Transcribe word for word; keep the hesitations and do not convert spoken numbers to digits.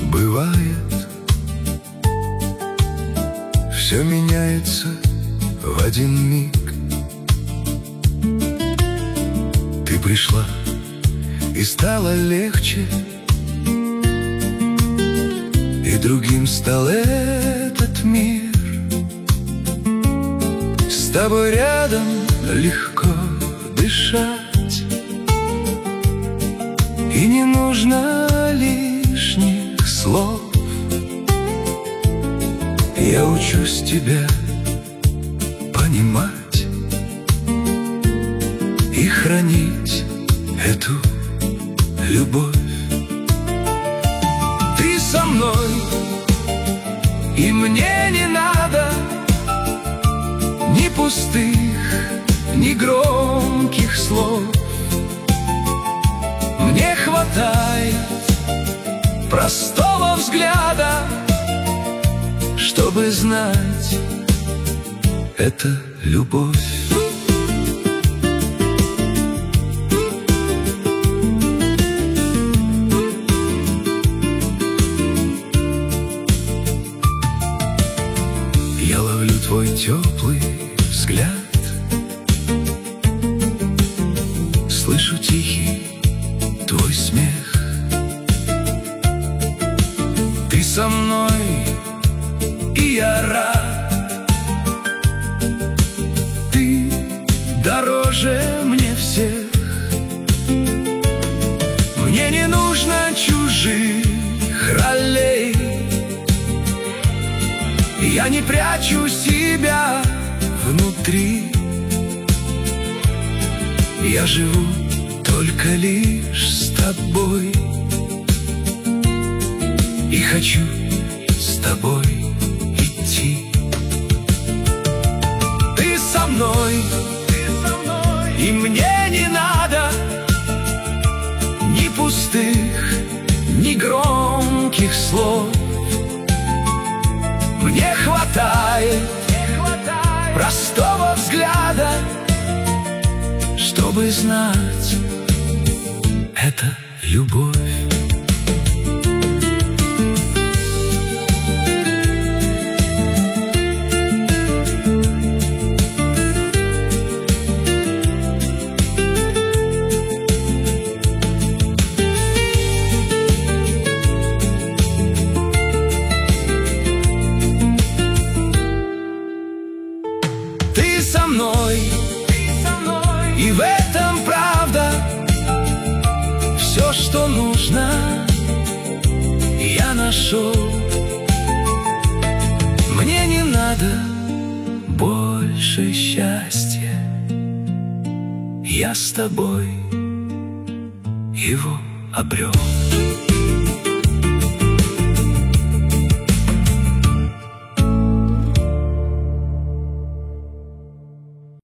Бывает, все меняется в один миг. Ты пришла, и стало легче, и другим стал этот мир. С тобой рядом легко дышать, и не нужно лишних слов. Я учусь тебя понимать и хранить эту любовь. Ты со мной, и мне не надо ни пустых, ни громких слов. Мне хватает простого взгляда, чтобы знать, это любовь. Я ловлю твой теплый взгляд, слышу тихий твой смех. Ты со мной, и я рад. Ты дороже мне всех. Мне не нужно чужих ролей. Я не прячу себя внутри. Я живу только лишь с тобой, и хочу с тобой идти. Ты со мной, и мне не надо ни пустых, ни громких слов. Мне хватает простого взгляда, чтобы знать, это любовь. Ты со мной, и в этом правда. Все, что нужно, я нашел. Мне не надо больше счастья. Я с тобой его обрел.